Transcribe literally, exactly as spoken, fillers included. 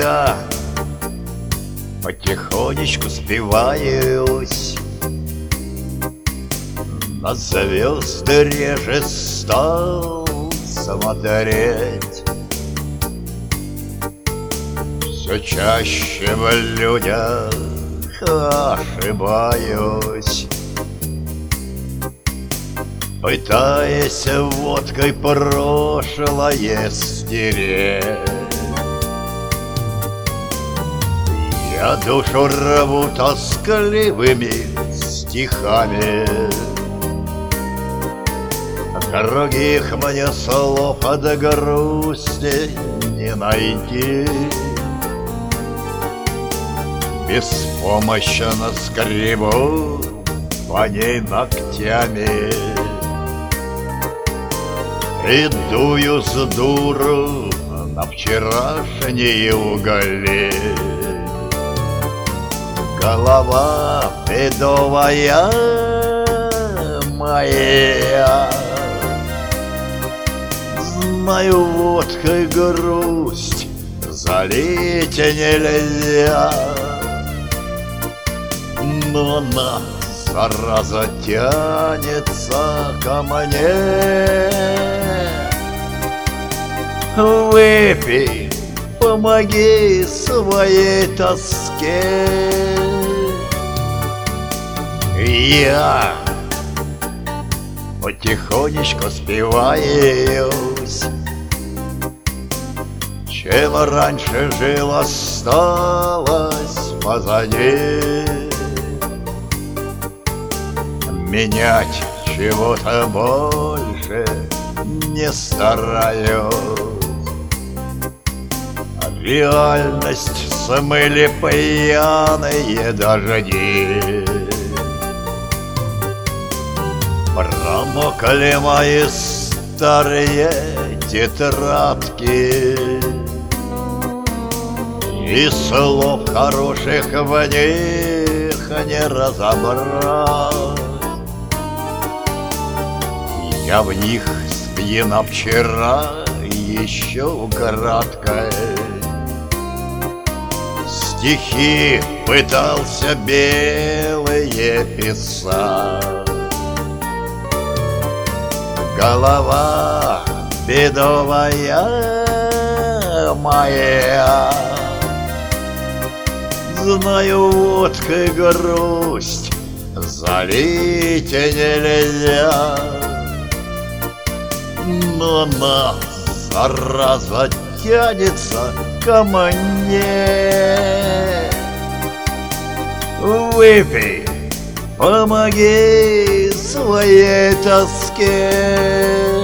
я потихонечку спиваюсь, на звезды реже стал смотреть. Все чаще в людях ошибаюсь, пытаясь водкой прошлое стереть. Я душу рву тоскливыми стихами, других мне слов от грусти не найти. Беспомощно скребу по ней ногтями и дую с дуру на вчерашние угли. Голова бедовая моя, знаю, водкой грусть залить нельзя, но она, зараза, тянется ко мне. Выпей, помоги своей тоске. Я потихонечку спиваюсь, чем раньше жил, осталось позади. Менять чего-то больше не стараюсь, реальность смыли пьяные дожди. Промокли мои старые тетрадки, и слов хороших в них не разобрать. Я в них спьяна вчера еще украдкой стихи пытался белые писать. Голова бедовая моя, знаю, водкой грусть залить нельзя, но она, зараза, тянется ко мне. Выпей, помоги своей тоске.